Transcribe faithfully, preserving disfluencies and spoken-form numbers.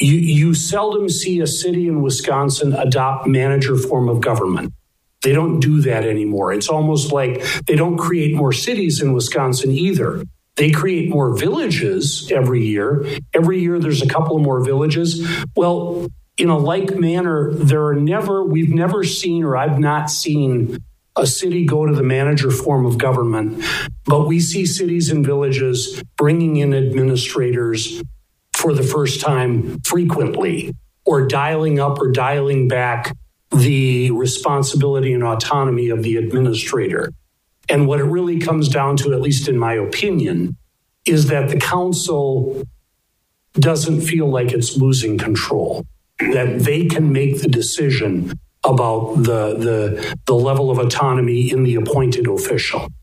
You, you seldom see a city in Wisconsin adopt manager form of government. They don't do that anymore. It's almost like they don't create more cities in Wisconsin either. They create more villages every year. Every year there's a couple of more villages. Well, in a like manner, there are never, we've never seen, or I've not seen a city go to the manager form of government, but we see cities and villages bringing in administrators for the first time frequently, or dialing up or dialing back the responsibility and autonomy of the administrator. And what it really comes down to, at least in my opinion, is that the council doesn't feel like it's losing control, that they can make the decision about the, the, the level of autonomy in the appointed official.